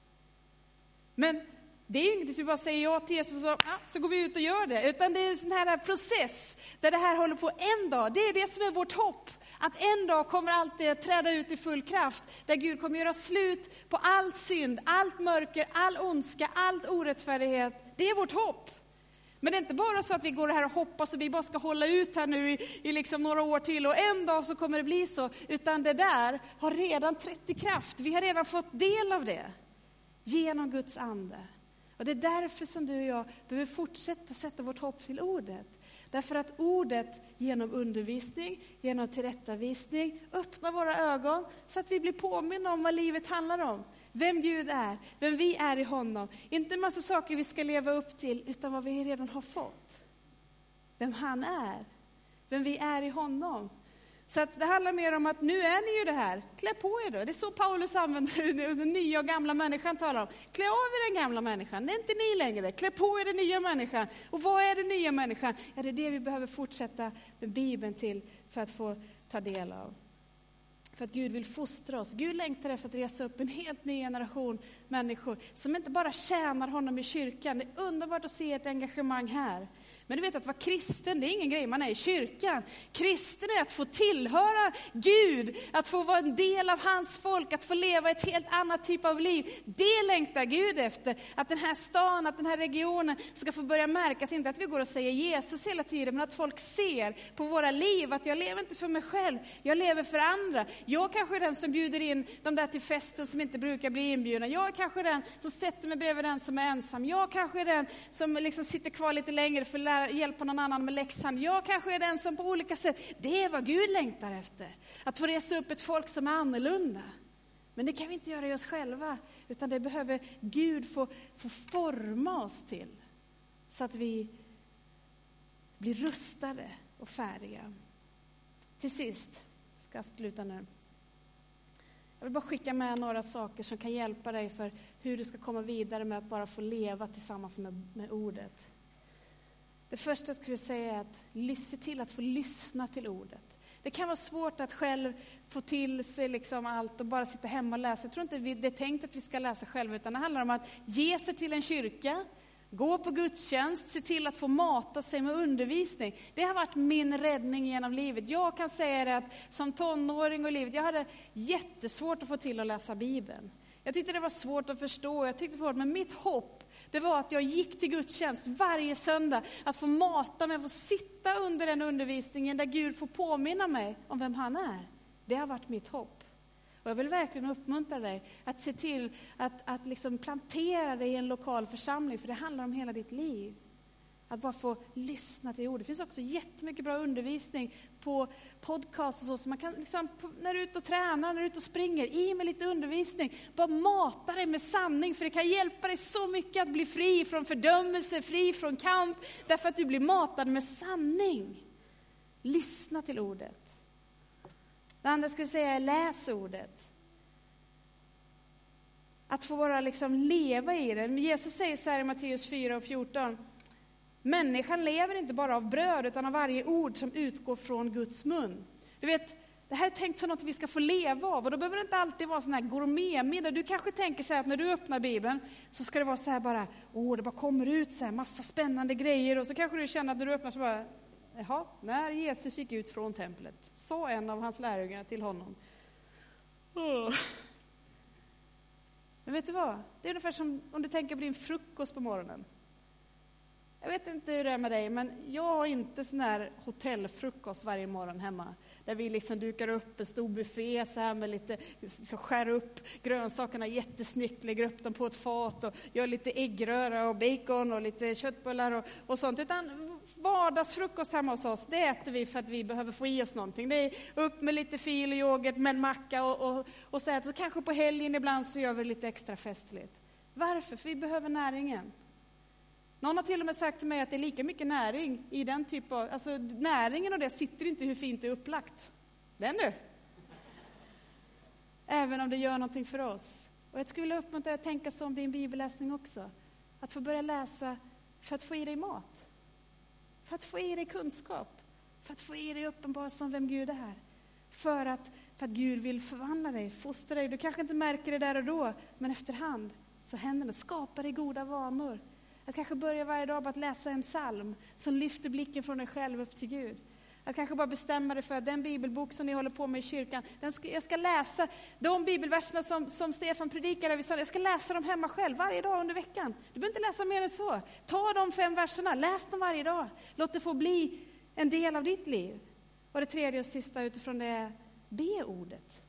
Men det är ju inget som vi bara säger ja till Jesus och så går vi ut och gör det, utan det är en sån här process där det här håller på en dag. Det är det som är vårt hopp. Att en dag kommer allt det träda ut i full kraft. Där Gud kommer göra slut på allt synd, allt mörker, all ondska, allt orättfärdighet. Det är vårt hopp. Men det är inte bara så att vi går här och hoppas och vi bara ska hålla ut här nu i liksom några år till. Och en dag så kommer det bli så. Utan det där har redan trätt i kraft. Vi har redan fått del av det. Genom Guds ande. Och det är därför som du och jag behöver fortsätta sätta vårt hopp till ordet. Därför att ordet genom undervisning, genom tillrättavisning öppnar våra ögon så att vi blir påminna om vad livet handlar om. Vem Gud är, vem vi är i honom. Inte en massa saker vi ska leva upp till, utan vad vi redan har fått. Vem han är, vem vi är i honom. Så att det handlar mer om att nu är ni ju det här. Klä på er då. Det är så Paulus använder den nya och gamla människan talar om. Klä av er den gamla människan. Det är inte ni längre. Klä på er den nya människan. Och vad är den nya människan? Ja, det är det vi behöver fortsätta med Bibeln till för att få ta del av. För att Gud vill fostra oss. Gud längtar efter att resa upp en helt ny generation människor som inte bara tjänar honom i kyrkan. Det är underbart att se ett engagemang här. Men du vet att vara kristen, det är ingen grej man är i kyrkan. Kristen är att få tillhöra Gud, att få vara en del av hans folk, att få leva ett helt annat typ av liv. Det längtar Gud efter. Att den här stan, att den här regionen ska få börja märkas. Inte att vi går och säger Jesus hela tiden, men att folk ser på våra liv att jag lever inte för mig själv, jag lever för andra. Jag kanske är den som bjuder in de där till festen som inte brukar bli inbjudna. Jag är kanske den som sätter mig bredvid den som är ensam. Jag kanske är den som liksom sitter kvar lite längre för att hjälpa någon annan med läxan. Jag kanske är den som på olika sätt, det är vad Gud längtar efter. Att få resa upp ett folk som är annorlunda. Men det kan vi inte göra i oss själva, utan det behöver Gud få forma oss till. Så att vi blir rustade och färdiga. Till sist, ska jag sluta nu. Jag vill bara skicka med några saker som kan hjälpa dig för hur du ska komma vidare med att bara få leva tillsammans med ordet. Det första jag skulle säga är att se till att få lyssna till ordet. Det kan vara svårt att själv få till sig liksom allt och bara sitta hemma och läsa. Jag tror inte det är tänkt att vi ska läsa själva, utan det handlar om att ge sig till en kyrka, gå på gudstjänst, se till att få mata sig med undervisning. Det har varit min räddning genom livet. Jag kan säga det att som tonåring och livet, jag hade jättesvårt att få till att läsa Bibeln. Jag tyckte det var svårt att förstå, men mitt hopp, det var att jag gick till gudstjänst varje söndag, att få mata mig, att få sitta under den undervisningen där Gud får påminna mig om vem han är. Det har varit mitt hopp. Och jag vill verkligen uppmuntra dig att se till att liksom plantera dig i en lokal församling, för det handlar om hela ditt liv. Att bara få lyssna till ord. Det finns också jättemycket bra undervisning på podcast och så man kan liksom, när du är ute och tränar, när du är ute och springer, i med lite undervisning. Bara mata dig med sanning, för det kan hjälpa dig så mycket att bli fri från fördömelse, fri från kamp, därför att du blir matad med sanning. Lyssna till ordet. Det andra ska jag säga är läs ordet. Att få bara liksom leva i det. Jesus säger så här i Matteus 4:14. Människan lever inte bara av bröd utan av varje ord som utgår från Guds mun. Du vet, det här är tänkt som något vi ska få leva av. Och då behöver det inte alltid vara sån här gourmetmiddag. Du kanske tänker så här att när du öppnar Bibeln så ska det vara så här bara, det bara kommer ut så här massa spännande grejer. Och så kanske du känner att när du öppnar så bara, jaha, när Jesus gick ut från templet, sa en av hans lärjungar till honom. Men vet du vad? Det är ungefär som om du tänker på din frukost på morgonen. Jag vet inte hur det är med dig, men jag har inte sån här hotellfrukost varje morgon hemma. Där vi liksom dukar upp en stor buffé så här med lite, så skär upp grönsakerna jättesnyggt, lägger upp dem på ett fat och gör lite äggröra och bacon och lite köttbullar och sånt. Utan vardagsfrukost hemma hos oss, det äter vi för att vi behöver få i oss någonting. Det är upp med lite fil och yoghurt med macka och så här. Så kanske på helgen ibland så gör vi lite extra festligt. Varför? För vi behöver näringen. Någon har till och med sagt till mig att det är lika mycket näring i den typen av... Alltså näringen och det sitter inte hur fint det är upplagt. Den du! Även om det gör någonting för oss. Och jag skulle vilja uppmuntra dig att tänka så om din bibelläsning också. Att få börja läsa för att få i dig mat. För att få i dig kunskap. För att få i dig uppenbarelse om vem Gud är. För att Gud vill förvandla dig, fostra dig. Du kanske inte märker det där och då, men efterhand så händer det. Skapa dig goda vanor. Att kanske börja varje dag med att läsa en psalm som lyfter blicken från dig själv upp till Gud. Att kanske bara bestämma dig för att den bibelbok som ni håller på med i kyrkan, jag ska läsa de bibelverserna som Stefan predikade. Jag ska läsa dem hemma själv varje dag under veckan. Du behöver inte läsa mer än så. Ta de 5 verserna, läs dem varje dag. Låt det få bli en del av ditt liv. Och det tredje och sista utifrån det är, be ordet.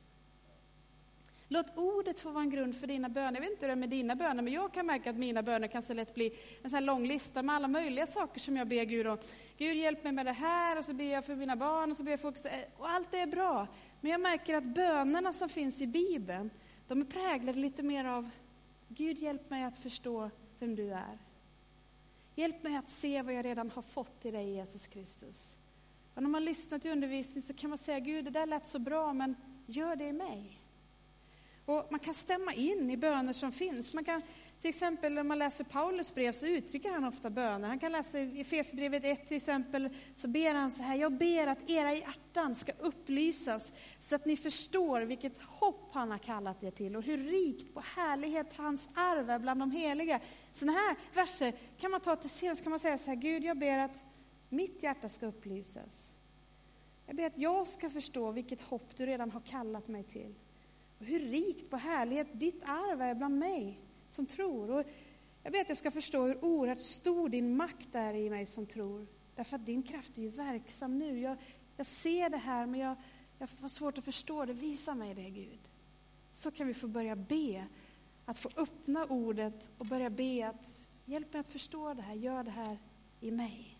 Låt ordet få vara en grund för dina böner. Jag vet inte hur det är med dina böner, men jag kan märka att mina böner kan så lätt bli en sån här lång lista med alla möjliga saker som jag ber Gud om. Gud, hjälp mig med det här, och så ber jag för mina barn, och så ber jag för också, och allt det är bra. Men jag märker att bönerna som finns i Bibeln, de är präglade lite mer av, Gud, hjälp mig att förstå vem du är. Hjälp mig att se vad jag redan har fått i dig, Jesus Kristus. Och när man lyssnar till undervisning så kan man säga, Gud, det där lät så bra, men gör det i mig. Och man kan stämma in i böner som finns. Man kan, till exempel när man läser Paulus brev så uttrycker han ofta böner. Han kan läsa i Efesierbrevet 1 till exempel, så ber han så här: jag ber att era hjärtan ska upplysas så att ni förstår vilket hopp han har kallat er till och hur rikt på härlighet hans arv är bland de heliga. Sådana här verser kan man ta till scen, så kan man säga så här: Gud, jag ber att mitt hjärta ska upplysas. Jag ber att jag ska förstå vilket hopp du redan har kallat mig till. Och hur rikt på härlighet ditt arv är bland mig som tror. Och jag vet att jag ska förstå hur oerhört stor din makt är i mig som tror. Därför att din kraft är ju verksam nu. Jag ser det här, men jag får svårt att förstå det. Visa mig det, Gud. Så kan vi få börja be. Att få öppna ordet och börja be att hjälp mig att förstå det här. Gör det här i mig.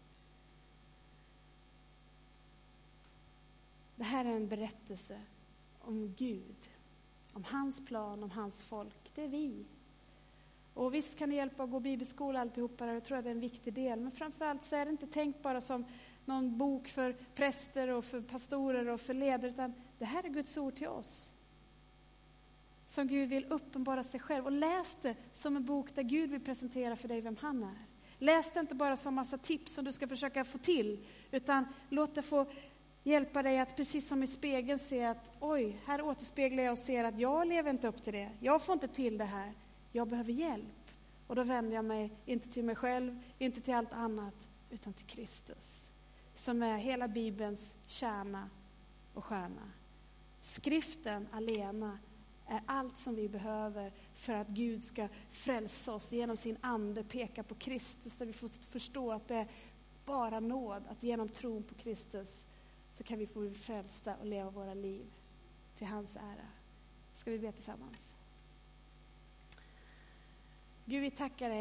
Det här är en berättelse om Gud. Om hans plan, om hans folk. Det är vi. Och visst kan det hjälpa att gå bibelskola alltihopa. Jag tror att det är en viktig del. Men framförallt så är det inte tänkt bara som någon bok för präster och för pastorer och för ledare. Utan det här är Guds ord till oss. Som Gud vill uppenbara sig själv. Och läs det som en bok där Gud vill presentera för dig vem han är. Läs det inte bara som massa tips som du ska försöka få till, utan låt det få hjälpa dig att precis som i spegeln se att oj, här återspeglar jag och ser att jag lever inte upp till det. Jag får inte till det här. Jag behöver hjälp. Och då vänder jag mig inte till mig själv, inte till allt annat, utan till Kristus. Som är hela Bibelns kärna och stjärna. Skriften alena är allt som vi behöver för att Gud ska frälsa oss genom sin ande, peka på Kristus, där vi får förstå att det är bara nåd, att genom tron på Kristus så kan vi få bli frälsta och leva våra liv till hans ära. Ska vi be tillsammans? Gud, vi tackar dig